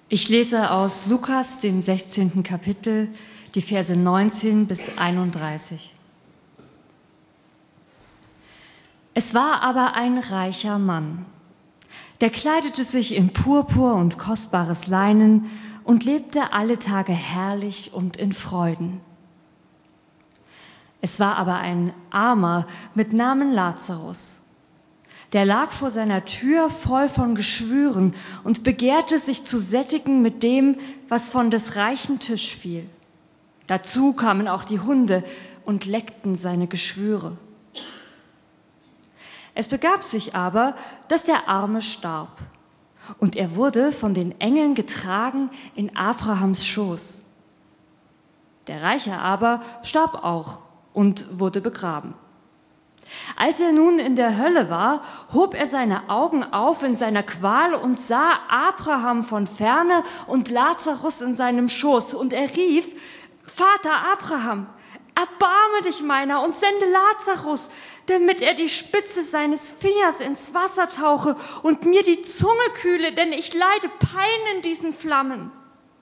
Ich lese aus Lukas, dem 16. Kapitel, die Verse 19 bis 31. Es war aber ein reicher Mann, der kleidete sich in Purpur und kostbares Leinen und lebte alle Tage herrlich und in Freuden. Es war aber ein Armer mit Namen Lazarus. Der lag vor seiner Tür voll von Geschwüren und begehrte, sich zu sättigen mit dem, was von des reichen Tisch fiel. Dazu kamen auch die Hunde und leckten seine Geschwüre. Es begab sich aber, dass der Arme starb, und er wurde von den Engeln getragen in Abrahams Schoß. Der Reiche aber starb auch und wurde begraben. Als er nun in der Hölle war, hob er seine Augen auf in seiner Qual und sah Abraham von ferne und Lazarus in seinem Schoß. Und er rief: Vater Abraham, erbarme dich meiner und sende Lazarus, damit er die Spitze seines Fingers ins Wasser tauche und mir die Zunge kühle, denn ich leide Pein in diesen Flammen.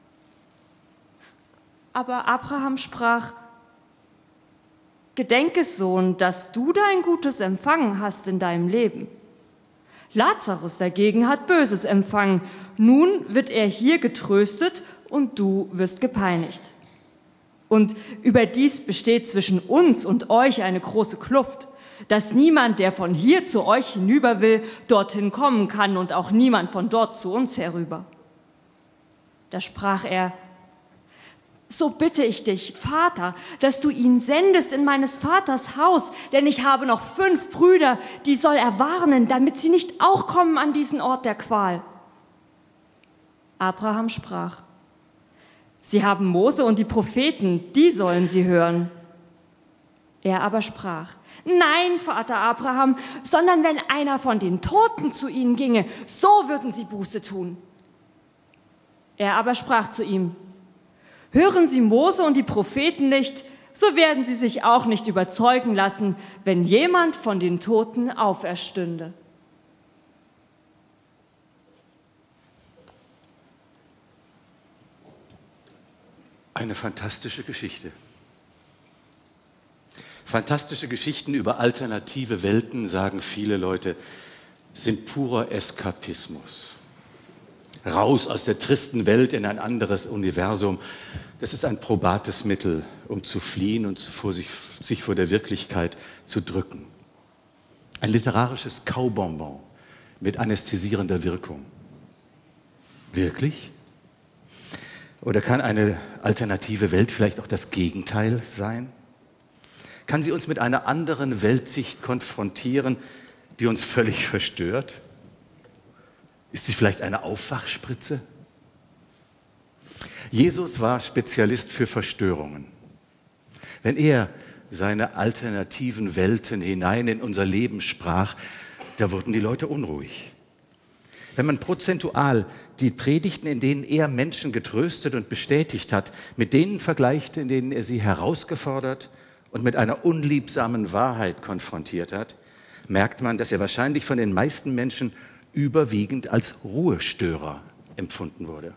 Aber Abraham sprach: Gedenke, Sohn, dass du dein Gutes empfangen hast in deinem Leben. Lazarus dagegen hat Böses empfangen. Nun wird er hier getröstet und du wirst gepeinigt. Und überdies besteht zwischen uns und euch eine große Kluft, dass niemand, der von hier zu euch hinüber will, dorthin kommen kann und auch niemand von dort zu uns herüber. Da sprach er: So bitte ich dich, Vater, dass du ihn sendest in meines Vaters Haus, denn ich habe noch 5 Brüder, die soll er warnen, damit sie nicht auch kommen an diesen Ort der Qual. Abraham sprach: Sie haben Mose und die Propheten, die sollen sie hören. Er aber sprach: Nein, Vater Abraham, sondern wenn einer von den Toten zu ihnen ginge, so würden sie Buße tun. Er aber sprach zu ihm: Hören Sie Mose und die Propheten nicht, so werden Sie sich auch nicht überzeugen lassen, wenn jemand von den Toten auferstünde. Eine fantastische Geschichte. Fantastische Geschichten über alternative Welten, sagen viele Leute, sind purer Eskapismus. Raus aus der tristen Welt in ein anderes Universum. Das ist ein probates Mittel, um zu fliehen und sich vor der Wirklichkeit zu drücken. Ein literarisches Kaubonbon mit anästhesierender Wirkung. Wirklich? Oder kann eine alternative Welt vielleicht auch das Gegenteil sein? Kann sie uns mit einer anderen Weltsicht konfrontieren, die uns völlig verstört? Ist sie vielleicht eine Aufwachspritze? Jesus war Spezialist für Verstörungen. Wenn er seine alternativen Welten hinein in unser Leben sprach, da wurden die Leute unruhig. Wenn man prozentual die Predigten, in denen er Menschen getröstet und bestätigt hat, mit denen vergleichte, in denen er sie herausgefordert und mit einer unliebsamen Wahrheit konfrontiert hat, merkt man, dass er wahrscheinlich von den meisten Menschen überwiegend als Ruhestörer empfunden wurde.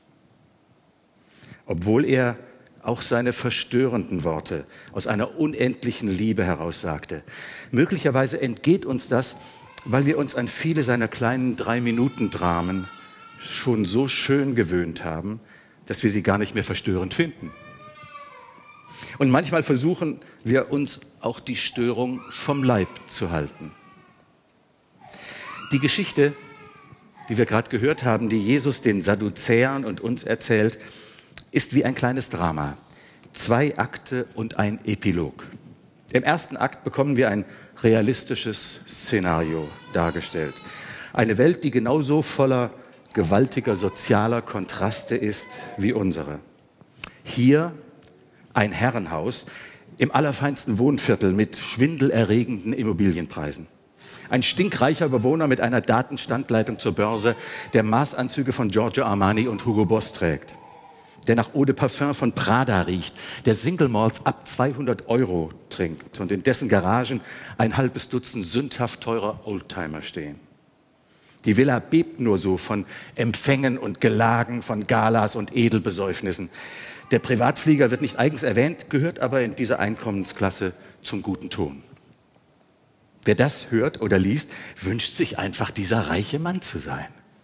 Obwohl er auch seine verstörenden Worte aus einer unendlichen Liebe heraus sagte. Möglicherweise entgeht uns das, weil wir uns an viele seiner kleinen 3-Minuten-Dramen schon so schön gewöhnt haben, dass wir sie gar nicht mehr verstörend finden. Und manchmal versuchen wir uns auch die Störung vom Leib zu halten. Die Geschichte, die wir gerade gehört haben, die Jesus den Sadduzäern und uns erzählt, ist wie ein kleines Drama. 2 Akte und ein Epilog. Im ersten Akt bekommen wir ein realistisches Szenario dargestellt. Eine Welt, die genauso voller gewaltiger sozialer Kontraste ist wie unsere. Hier ein Herrenhaus im allerfeinsten Wohnviertel mit schwindelerregenden Immobilienpreisen. Ein stinkreicher Bewohner mit einer Datenstandleitung zur Börse, der Maßanzüge von Giorgio Armani und Hugo Boss trägt. Der nach Eau de Parfum von Prada riecht, der Single Malts ab 200 € trinkt und in dessen Garagen ein halbes Dutzend sündhaft teurer Oldtimer stehen. Die Villa bebt nur so von Empfängen und Gelagen, von Galas und Edelbesäufnissen. Der Privatflieger wird nicht eigens erwähnt, gehört aber in dieser Einkommensklasse zum guten Ton. Wer das hört oder liest, wünscht sich einfach, dieser reiche Mann zu sein.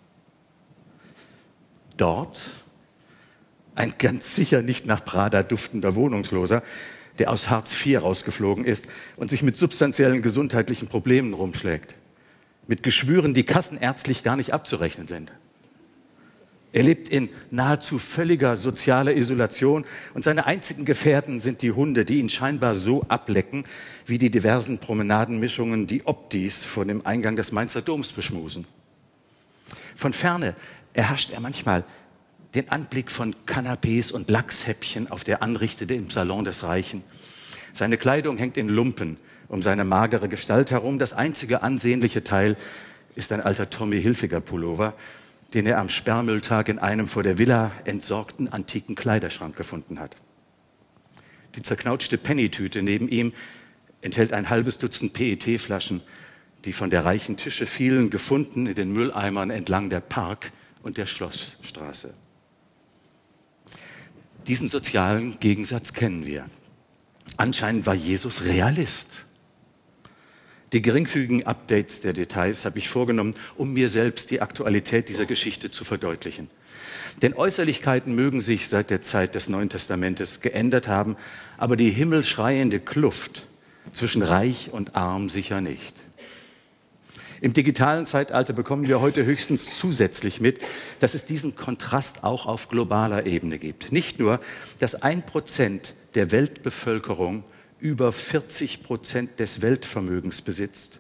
Dort ein ganz sicher nicht nach Prada duftender Wohnungsloser, der aus Hartz IV rausgeflogen ist und sich mit substanziellen gesundheitlichen Problemen rumschlägt. Mit Geschwüren, die kassenärztlich gar nicht abzurechnen sind. Er lebt in nahezu völliger sozialer Isolation und seine einzigen Gefährten sind die Hunde, die ihn scheinbar so ablecken, wie die diversen Promenadenmischungen, die Optis vor dem Eingang des Mainzer Doms beschmusen. Von Ferne erhascht er manchmal den Anblick von Kanapés und Lachshäppchen auf der Anrichte im Salon des Reichen. Seine Kleidung hängt in Lumpen um seine magere Gestalt herum. Das einzige ansehnliche Teil ist ein alter Tommy Hilfiger Pullover, den er am Sperrmülltag in einem vor der Villa entsorgten antiken Kleiderschrank gefunden hat. Die zerknautschte Pennytüte neben ihm enthält ein halbes Dutzend PET-Flaschen, die von der reichen Tische fielen, gefunden in den Mülleimern entlang der Park- und der Schlossstraße. Diesen sozialen Gegensatz kennen wir. Anscheinend war Jesus Realist. Die geringfügigen Updates der Details habe ich vorgenommen, um mir selbst die Aktualität dieser Geschichte zu verdeutlichen. Denn Äußerlichkeiten mögen sich seit der Zeit des Neuen Testamentes geändert haben, aber die himmelschreiende Kluft zwischen Reich und Arm sicher nicht. Im digitalen Zeitalter bekommen wir heute höchstens zusätzlich mit, dass es diesen Kontrast auch auf globaler Ebene gibt. Nicht nur, dass 1% der Weltbevölkerung über 40% des Weltvermögens besitzt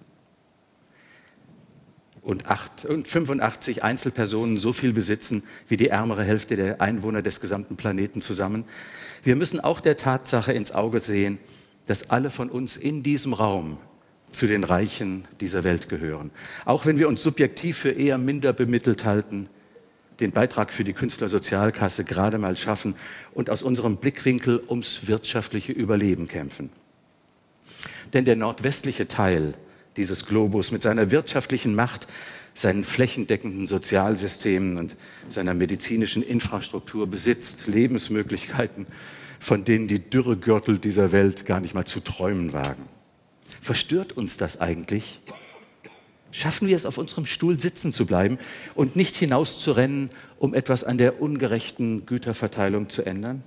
und 85 Einzelpersonen so viel besitzen wie die ärmere Hälfte der Einwohner des gesamten Planeten zusammen. Wir müssen auch der Tatsache ins Auge sehen, dass alle von uns in diesem Raum zu den Reichen dieser Welt gehören. Auch wenn wir uns subjektiv für eher minder bemittelt halten, den Beitrag für die Künstlersozialkasse gerade mal schaffen und aus unserem Blickwinkel ums wirtschaftliche Überleben kämpfen. Denn der nordwestliche Teil dieses Globus mit seiner wirtschaftlichen Macht, seinen flächendeckenden Sozialsystemen und seiner medizinischen Infrastruktur besitzt Lebensmöglichkeiten, von denen die Dürregürtel dieser Welt gar nicht mal zu träumen wagen. Verstört uns das eigentlich? Schaffen wir es, auf unserem Stuhl sitzen zu bleiben und nicht hinauszurennen, um etwas an der ungerechten Güterverteilung zu ändern?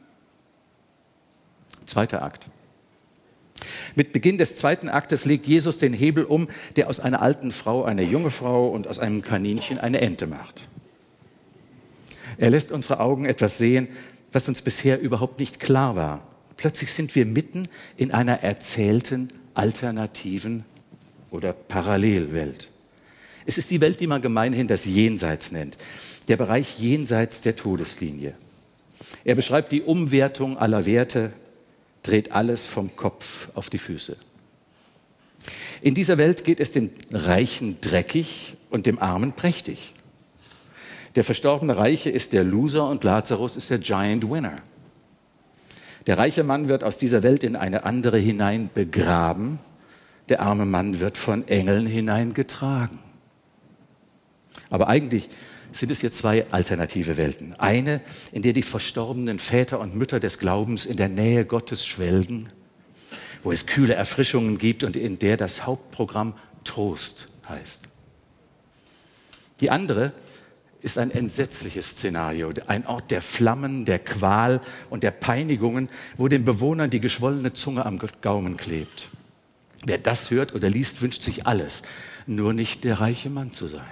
Zweiter Akt. Mit Beginn des zweiten Aktes legt Jesus den Hebel um, der aus einer alten Frau eine junge Frau und aus einem Kaninchen eine Ente macht. Er lässt unsere Augen etwas sehen, was uns bisher überhaupt nicht klar war. Plötzlich sind wir mitten in einer erzählten, alternativen oder Parallelwelt. Es ist die Welt, die man gemeinhin das Jenseits nennt, der Bereich jenseits der Todeslinie. Er beschreibt die Umwertung aller Werte, dreht alles vom Kopf auf die Füße. In dieser Welt geht es dem Reichen dreckig und dem Armen prächtig. Der verstorbene Reiche ist der Loser und Lazarus ist der Giant Winner. Der reiche Mann wird aus dieser Welt in eine andere hinein begraben. Der arme Mann wird von Engeln hineingetragen. Aber eigentlich sind es hier zwei alternative Welten. Eine, in der die verstorbenen Väter und Mütter des Glaubens in der Nähe Gottes schwelgen, wo es kühle Erfrischungen gibt und in der das Hauptprogramm Trost heißt. Die andere ist ein entsetzliches Szenario, ein Ort der Flammen, der Qual und der Peinigungen, wo den Bewohnern die geschwollene Zunge am Gaumen klebt. Wer das hört oder liest, wünscht sich alles, nur nicht der reiche Mann zu sein.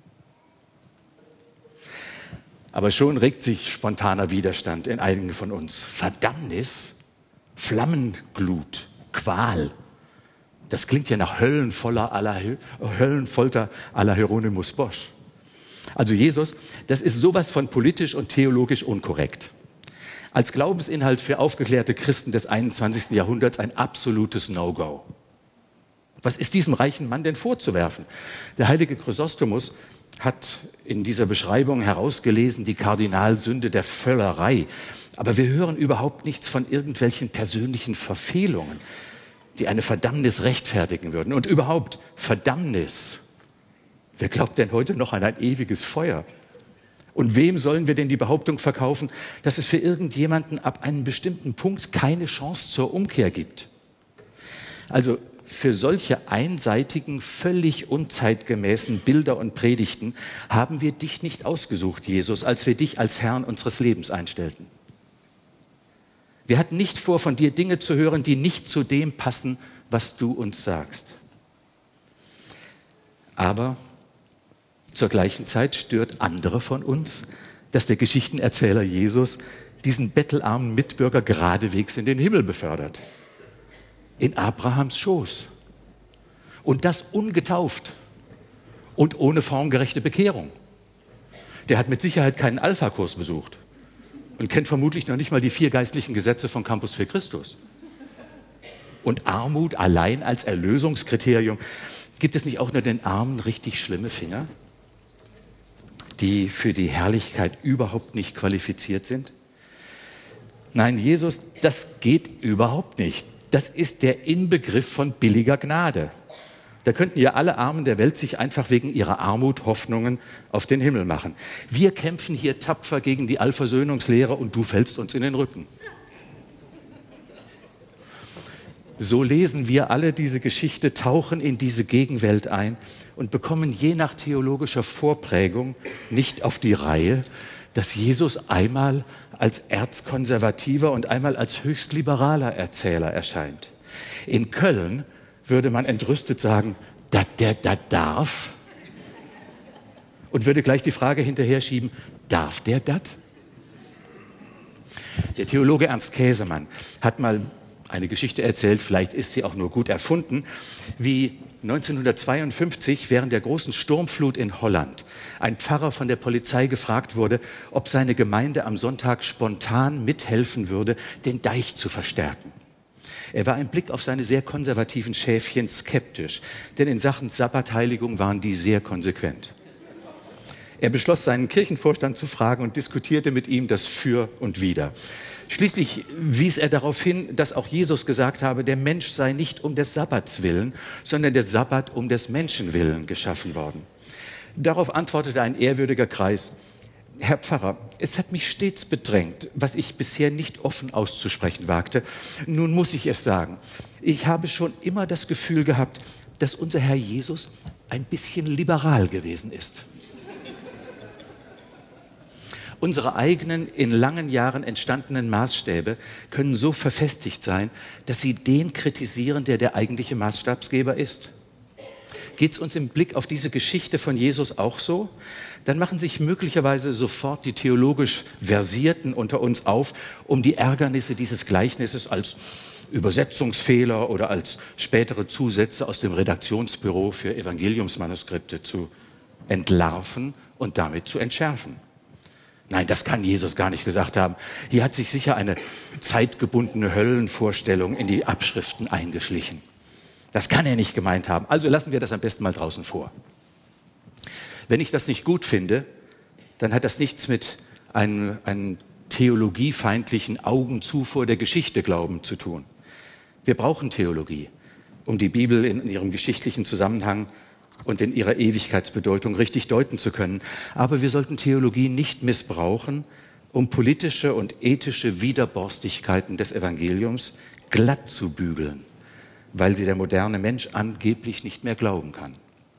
Aber schon regt sich spontaner Widerstand in einigen von uns. Verdammnis, Flammenglut, Qual. Das klingt ja nach Höllenfolter à la Hieronymus Bosch. Also Jesus, das ist sowas von politisch und theologisch unkorrekt. Als Glaubensinhalt für aufgeklärte Christen des 21. Jahrhunderts ein absolutes No-Go. Was ist diesem reichen Mann denn vorzuwerfen? Der heilige Chrysostomus hat in dieser Beschreibung herausgelesen die Kardinalsünde der Völlerei. Aber wir hören überhaupt nichts von irgendwelchen persönlichen Wer glaubt denn heute noch an ein ewiges Feuer? Und wem sollen wir denn die Behauptung verkaufen, dass es für irgendjemanden ab einem bestimmten Punkt keine Chance zur Umkehr gibt? Also für solche einseitigen, völlig unzeitgemäßen Bilder und Predigten haben wir dich nicht ausgesucht, Jesus, als wir dich als Herrn unseres Lebens einstellten. Wir hatten nicht vor, von dir Dinge zu hören, die nicht zu dem passen, was du uns sagst. Aber zur gleichen Zeit stört andere von uns, dass der Geschichtenerzähler Jesus diesen bettelarmen Mitbürger geradewegs in den Himmel befördert. In Abrahams Schoß. Und das ungetauft und ohne formgerechte Bekehrung. Der hat mit Sicherheit keinen Alpha-Kurs besucht und kennt vermutlich noch nicht mal die 4 geistlichen Gesetze von Campus für Christus. Und Armut allein als Erlösungskriterium. Gibt es nicht auch nur den Armen richtig schlimme Finger, die für die Herrlichkeit überhaupt nicht qualifiziert sind? Nein, Jesus, das geht überhaupt nicht. Das ist der Inbegriff von billiger Gnade. Da könnten ja alle Armen der Welt sich einfach wegen ihrer Armut Hoffnungen auf den Himmel machen. Wir kämpfen hier tapfer gegen die Allversöhnungslehre und du fällst uns in den Rücken. So lesen wir alle diese Geschichte, tauchen in diese Gegenwelt ein und bekommen je nach theologischer Vorprägung nicht auf die Reihe, dass Jesus einmal als erzkonservativer und einmal als höchst liberaler Erzähler erscheint. In Köln würde man entrüstet sagen, der darf? Und würde gleich die Frage hinterher schieben, darf der das? Der Theologe Ernst Käsemann hat mal eine Geschichte erzählt, vielleicht ist sie auch nur gut erfunden, wie 1952 während der großen Sturmflut in Holland ein Pfarrer von der Polizei gefragt wurde, ob seine Gemeinde am Sonntag spontan mithelfen würde, den Deich zu verstärken. Er war im Blick auf seine sehr konservativen Schäfchen skeptisch, denn in Sachen Sabbatheiligung waren die sehr konsequent. Er beschloss, seinen Kirchenvorstand zu fragen und diskutierte mit ihm das Für und Wider. Schließlich wies er darauf hin, dass auch Jesus gesagt habe, der Mensch sei nicht um des Sabbats willen, sondern der Sabbat um des Menschen willen geschaffen worden. Darauf antwortete ein ehrwürdiger Kreis, Herr Pfarrer, es hat mich stets bedrängt, was ich bisher nicht offen auszusprechen wagte. Nun muss ich es sagen, ich habe schon immer das Gefühl gehabt, dass unser Herr Jesus ein bisschen liberal gewesen ist. Unsere eigenen, in langen Jahren entstandenen Maßstäbe können so verfestigt sein, dass sie den kritisieren, der der eigentliche Maßstabsgeber ist. Geht es uns im Blick auf diese Geschichte von Jesus auch so? Dann machen sich möglicherweise sofort die theologisch Versierten unter uns auf, um die Ärgernisse dieses Gleichnisses als Übersetzungsfehler oder als spätere Zusätze aus dem Redaktionsbüro für Evangeliumsmanuskripte zu entlarven und damit zu entschärfen. Nein, das kann Jesus gar nicht gesagt haben. Hier hat sich sicher eine zeitgebundene Höllenvorstellung in die Abschriften eingeschlichen. Das kann er nicht gemeint haben. Also lassen wir das am besten mal draußen vor. Wenn ich das nicht gut finde, dann hat das nichts mit einem theologiefeindlichen Augen zu vor der Geschichte Glauben zu tun. Wir brauchen Theologie, um die Bibel in ihrem geschichtlichen Zusammenhang und in ihrer Ewigkeitsbedeutung richtig deuten zu können. Aber wir sollten Theologie nicht missbrauchen, um politische und ethische Widerborstigkeiten des Evangeliums glatt zu bügeln, weil sie der moderne Mensch angeblich nicht mehr glauben kann.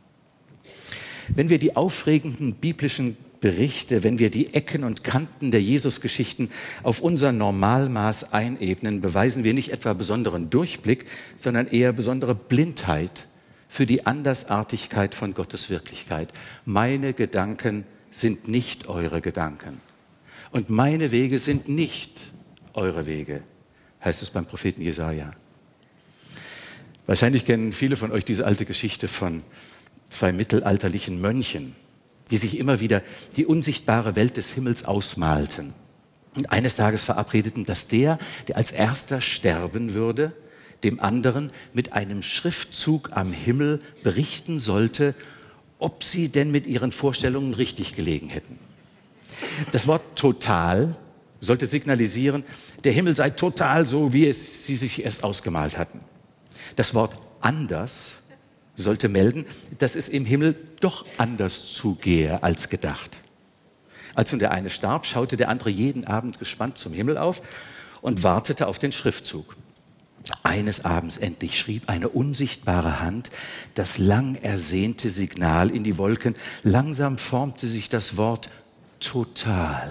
Wenn wir die aufregenden biblischen Berichte, wenn wir die Ecken und Kanten der Jesusgeschichten auf unser Normalmaß einebnen, beweisen wir nicht etwa besonderen Durchblick, sondern eher besondere Blindheit für die Andersartigkeit von Gottes Wirklichkeit. Meine Gedanken sind nicht eure Gedanken und meine Wege sind nicht eure Wege, heißt es beim Propheten Jesaja. Wahrscheinlich kennen viele von euch diese alte Geschichte von 2 mittelalterlichen Mönchen, die sich immer wieder die unsichtbare Welt des Himmels ausmalten und eines Tages verabredeten, dass der als erster sterben würde, dem anderen mit einem Schriftzug am Himmel berichten sollte, ob sie denn mit ihren Vorstellungen richtig gelegen hätten. Das Wort total sollte signalisieren, der Himmel sei total so, wie sie sich erst ausgemalt hatten. Das Wort anders sollte melden, dass es im Himmel doch anders zugehe als gedacht. Als nun der eine starb, schaute der andere jeden Abend gespannt zum Himmel auf und wartete auf den Schriftzug. Eines Abends endlich schrieb eine unsichtbare Hand das lang ersehnte Signal in die Wolken. Langsam formte sich das Wort total.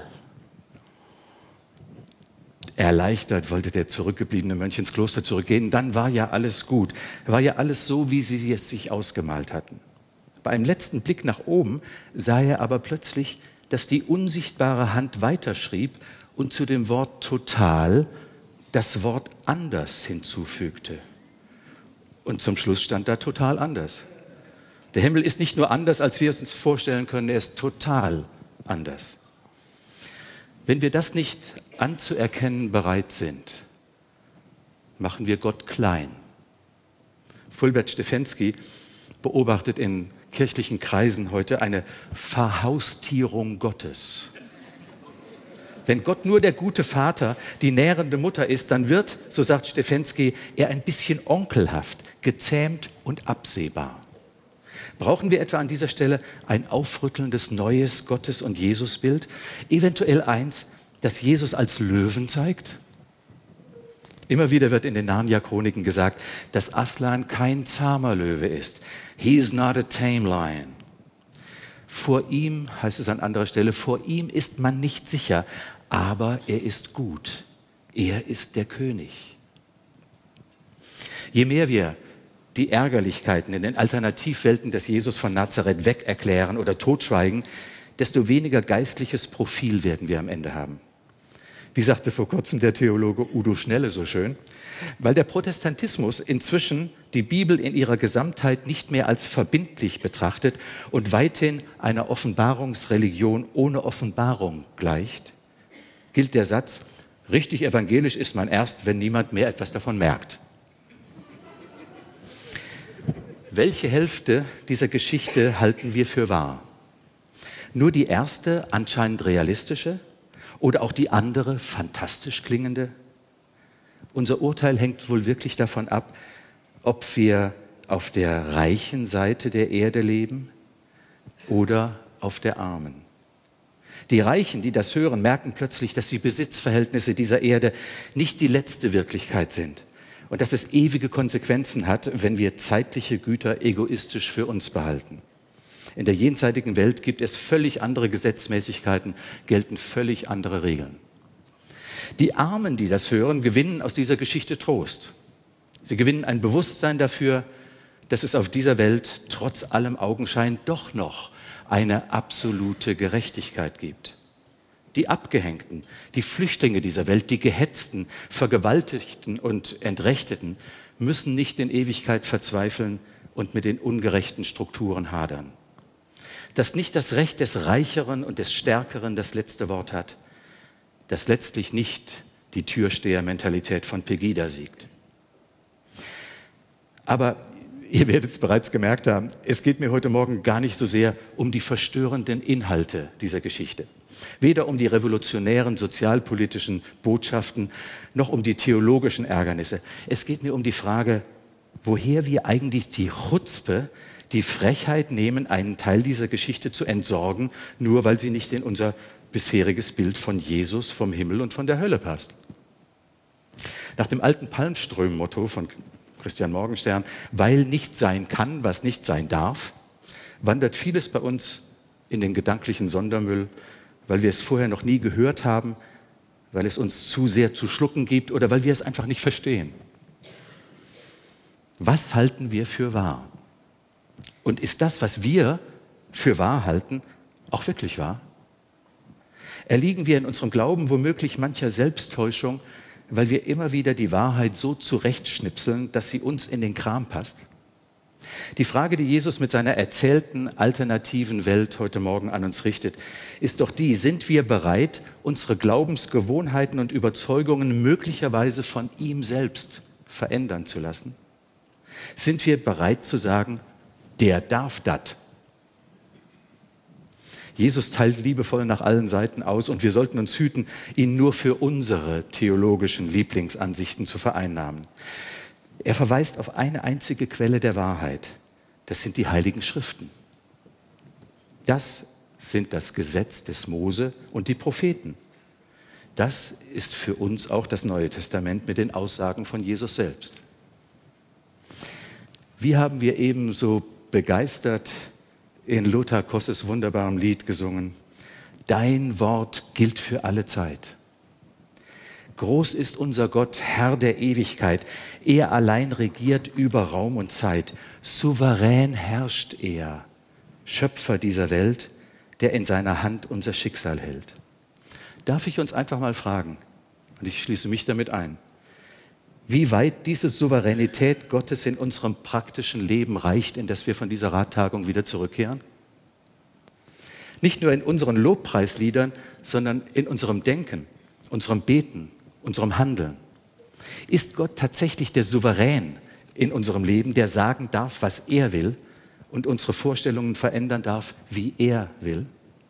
Erleichtert wollte der zurückgebliebene Mönch ins Kloster zurückgehen. Dann war ja alles gut. War ja alles so, wie sie es sich ausgemalt hatten. Bei einem letzten Blick nach oben sah er aber plötzlich, dass die unsichtbare Hand weiterschrieb und zu dem Wort total das Wort anders hinzufügte. Und zum Schluss stand da total anders. Der Himmel ist nicht nur anders, als wir es uns vorstellen können, er ist total anders. Wenn wir das nicht anzuerkennen bereit sind, machen wir Gott klein. Fulbert Stefensky beobachtet in kirchlichen Kreisen heute eine Verhaustierung Gottes. Wenn Gott nur der gute Vater, die nährende Mutter ist, dann wird, so sagt Stefensky, er ein bisschen onkelhaft, gezähmt und absehbar. Brauchen wir etwa an dieser Stelle ein aufrüttelndes neues Gottes- und Jesusbild? Eventuell eins, das Jesus als Löwen zeigt? Immer wieder wird in den Narnia-Chroniken gesagt, dass Aslan kein zahmer Löwe ist. He is not a tame lion. Vor ihm, heißt es an anderer Stelle, vor ihm ist man nicht sicher, aber er ist gut. Er ist der König. Je mehr wir die Ärgerlichkeiten in den Alternativwelten des Jesus von Nazareth wegerklären oder totschweigen, desto weniger geistliches Profil werden wir am Ende haben. Wie sagte vor kurzem der Theologe Udo Schnelle so schön, weil der Protestantismus inzwischen die Bibel in ihrer Gesamtheit nicht mehr als verbindlich betrachtet und weithin einer Offenbarungsreligion ohne Offenbarung gleicht, gilt der Satz, richtig evangelisch ist man erst, wenn niemand mehr etwas davon merkt. Welche Hälfte dieser Geschichte halten wir für wahr? Nur die erste, anscheinend realistische, oder auch die andere, fantastisch klingende? Unser Urteil hängt wohl wirklich davon ab, ob wir auf der reichen Seite der Erde leben oder auf der armen. Die Reichen, die das hören, merken plötzlich, dass die Besitzverhältnisse dieser Erde nicht die letzte Wirklichkeit sind und dass es ewige Konsequenzen hat, wenn wir zeitliche Güter egoistisch für uns behalten. In der jenseitigen Welt gibt es völlig andere Gesetzmäßigkeiten, gelten völlig andere Regeln. Die Armen, die das hören, gewinnen aus dieser Geschichte Trost. Sie gewinnen ein Bewusstsein dafür, dass es auf dieser Welt trotz allem Augenschein doch noch eine absolute Gerechtigkeit gibt. Die Abgehängten, die Flüchtlinge dieser Welt, die Gehetzten, Vergewaltigten und Entrechteten müssen nicht in Ewigkeit verzweifeln und mit den ungerechten Strukturen hadern. Dass nicht das Recht des Reicheren und des Stärkeren das letzte Wort hat, dass letztlich nicht die Türstehermentalität von Pegida siegt. Aber ihr werdet es bereits gemerkt haben, es geht mir heute Morgen gar nicht so sehr um die verstörenden Inhalte dieser Geschichte. Weder um die revolutionären sozialpolitischen Botschaften, noch um die theologischen Ärgernisse. Es geht mir um die Frage, woher wir eigentlich die Chutzpe, die Frechheit nehmen, einen Teil dieser Geschichte zu entsorgen, nur weil sie nicht in unser bisheriges Bild von Jesus, vom Himmel und von der Hölle passt. Nach dem alten Palmström-Motto von Christian Morgenstern, weil nicht sein kann, was nicht sein darf, wandert vieles bei uns in den gedanklichen Sondermüll, weil wir es vorher noch nie gehört haben, weil es uns zu sehr zu schlucken gibt oder weil wir es einfach nicht verstehen. Was halten wir für wahr? Und ist das, was wir für wahr halten, auch wirklich wahr? Erliegen wir in unserem Glauben womöglich mancher Selbsttäuschung, weil wir immer wieder die Wahrheit so zurechtschnipseln, dass sie uns in den Kram passt? Die Frage, die Jesus mit seiner erzählten alternativen Welt heute Morgen an uns richtet, ist doch die: Sind wir bereit, unsere Glaubensgewohnheiten und Überzeugungen möglicherweise von ihm selbst verändern zu lassen? Sind wir bereit zu sagen, der darf das? Jesus teilt liebevoll nach allen Seiten aus und wir sollten uns hüten, ihn nur für unsere theologischen Lieblingsansichten zu vereinnahmen. Er verweist auf eine einzige Quelle der Wahrheit, Das sind die Heiligen Schriften. Das sind das Gesetz des Mose und die Propheten. Das ist für uns auch das Neue Testament mit den Aussagen von Jesus selbst. Wie haben wir eben so begeistert in Lothar Kosses wunderbarem Lied gesungen? Dein Wort gilt für alle Zeit. Groß ist unser Gott, Herr der Ewigkeit. Er allein regiert über Raum und Zeit. Souverän herrscht er, Schöpfer dieser Welt, der in seiner Hand unser Schicksal hält. Darf ich uns einfach mal fragen, und ich schließe mich damit ein, wie weit diese Souveränität Gottes in unserem praktischen Leben reicht, in das wir von dieser Rattagung wieder zurückkehren? Nicht nur in unseren Lobpreisliedern, sondern in unserem Denken, unserem Beten, unserem Handeln. Ist Gott tatsächlich der Souverän in unserem Leben, der sagen darf, was er will und unsere Vorstellungen verändern darf, wie er will?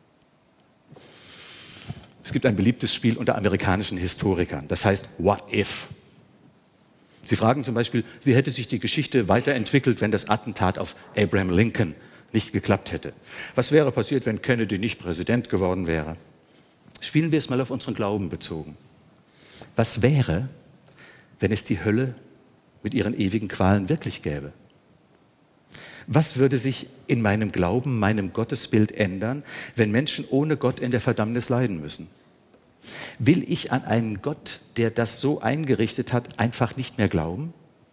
Es gibt ein beliebtes Spiel unter amerikanischen Historikern, das heißt What If? Sie fragen zum Beispiel, wie hätte sich die Geschichte weiterentwickelt, wenn das Attentat auf Abraham Lincoln nicht geklappt hätte? Was wäre passiert, wenn Kennedy nicht Präsident geworden wäre? Spielen wir es mal auf unseren Glauben bezogen. Was wäre, wenn es die Hölle mit ihren ewigen Qualen wirklich gäbe? Was würde sich in meinem Glauben, meinem Gottesbild ändern, wenn Menschen ohne Gott in der Verdammnis leiden müssen? Will ich an einen Gott, der das so eingerichtet hat, einfach nicht mehr glauben?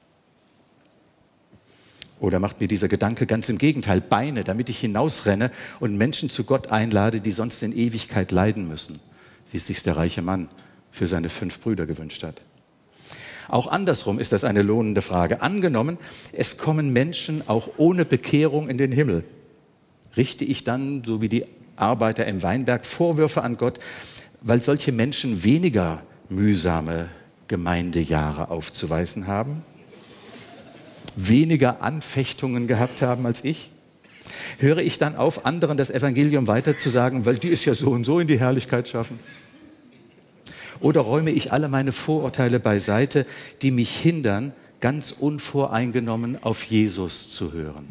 Oder macht mir dieser Gedanke ganz im Gegenteil Beine, damit ich hinausrenne und Menschen zu Gott einlade, die sonst in Ewigkeit leiden müssen, wie es sich der reiche Mann für seine 5 Brüder gewünscht hat? Auch andersrum ist das eine lohnende Frage. Angenommen, es kommen Menschen auch ohne Bekehrung in den Himmel. Richte ich dann, so wie die Arbeiter im Weinberg, Vorwürfe an Gott, weil solche Menschen weniger mühsame Gemeindejahre aufzuweisen haben? Weniger Anfechtungen gehabt haben als ich? Höre ich dann auf, anderen das Evangelium weiterzusagen, weil die es ja so und so in die Herrlichkeit schaffen? Oder räume ich alle meine Vorurteile beiseite, die mich hindern, ganz unvoreingenommen auf Jesus zu hören?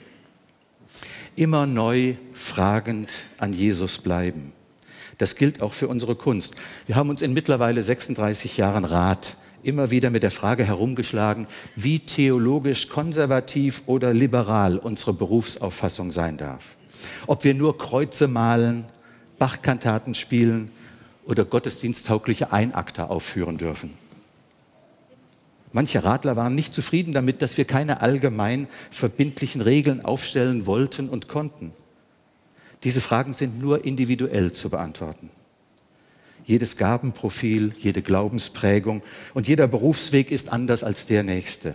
Immer neu fragend an Jesus bleiben. Das gilt auch für unsere Kunst. Wir haben uns in mittlerweile 36 Jahren Rat immer wieder mit der Frage herumgeschlagen, wie theologisch konservativ oder liberal unsere Berufsauffassung sein darf. Ob wir nur Kreuze malen, Bachkantaten spielen oder gottesdiensttaugliche Einakter aufführen dürfen. Manche Radler waren nicht zufrieden damit, dass wir keine allgemein verbindlichen Regeln aufstellen wollten und konnten. Diese Fragen sind nur individuell zu beantworten. Jedes Gabenprofil, jede Glaubensprägung und jeder Berufsweg ist anders als der nächste.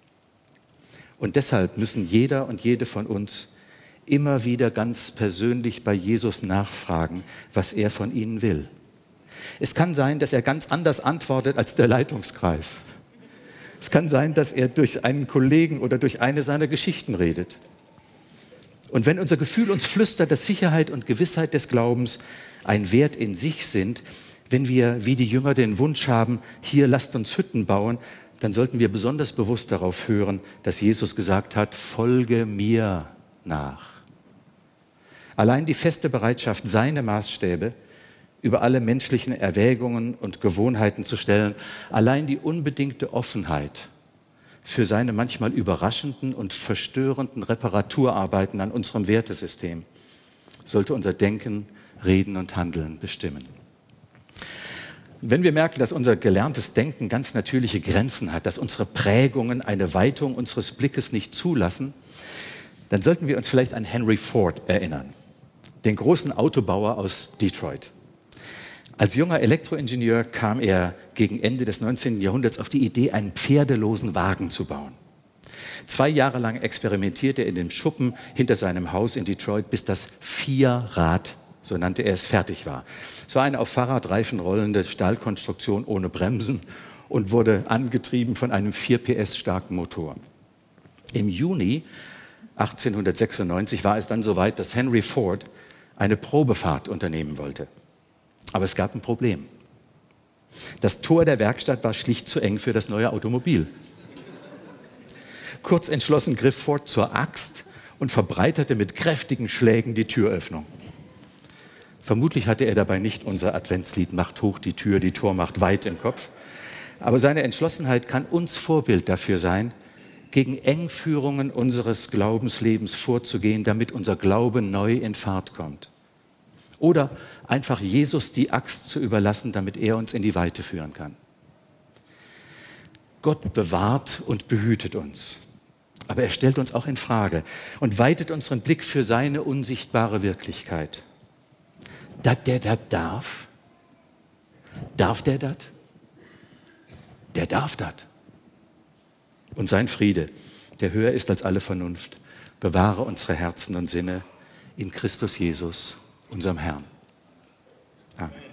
Und deshalb müssen jeder und jede von uns immer wieder ganz persönlich bei Jesus nachfragen, was er von ihnen will. Es kann sein, dass er ganz anders antwortet als der Leitungskreis. Es kann sein, dass er durch einen Kollegen oder durch eine seiner Geschichten redet. Und wenn unser Gefühl uns flüstert, dass Sicherheit und Gewissheit des Glaubens ein Wert in sich sind, wenn wir wie die Jünger den Wunsch haben, hier lasst uns Hütten bauen, dann sollten wir besonders bewusst darauf hören, dass Jesus gesagt hat, folge mir nach. Allein die feste Bereitschaft, seine Maßstäbe über alle menschlichen Erwägungen und Gewohnheiten zu stellen, allein die unbedingte Offenheit für seine manchmal überraschenden und verstörenden Reparaturarbeiten an unserem Wertesystem sollte unser Denken, Reden und Handeln bestimmen. Wenn wir merken, dass unser gelerntes Denken ganz natürliche Grenzen hat, dass unsere Prägungen eine Weitung unseres Blickes nicht zulassen, dann sollten wir uns vielleicht an Henry Ford erinnern, den großen Autobauer aus Detroit. Als junger Elektroingenieur kam er gegen Ende des 19. Jahrhunderts auf die Idee, einen pferdelosen Wagen zu bauen. 2 Jahre lang experimentierte er in dem Schuppen hinter seinem Haus in Detroit, bis das Vierrad, so nannte er es, fertig war. Es war eine auf Fahrradreifen rollende Stahlkonstruktion ohne Bremsen und wurde angetrieben von einem 4 PS starken Motor. Im Juni 1896 war es dann soweit, dass Henry Ford eine Probefahrt unternehmen wollte. Aber es gab ein Problem. Das Tor der Werkstatt war schlicht zu eng für das neue Automobil. Kurz entschlossen griff Ford zur Axt und verbreiterte mit kräftigen Schlägen die Türöffnung. Vermutlich hatte er dabei nicht unser Adventslied "Macht hoch die Tür, die Tor macht weit" im Kopf. Aber seine Entschlossenheit kann uns Vorbild dafür sein, gegen Engführungen unseres Glaubenslebens vorzugehen, damit unser Glaube neu in Fahrt kommt. Oder einfach Jesus die Axt zu überlassen, damit er uns in die Weite führen kann. Gott bewahrt und behütet uns, aber er stellt uns auch in Frage und weitet unseren Blick für seine unsichtbare Wirklichkeit. Der darf? Darf der das? Der darf das. Und sein Friede, der höher ist als alle Vernunft, bewahre unsere Herzen und Sinne in Christus Jesus, unserem Herrn. Amen.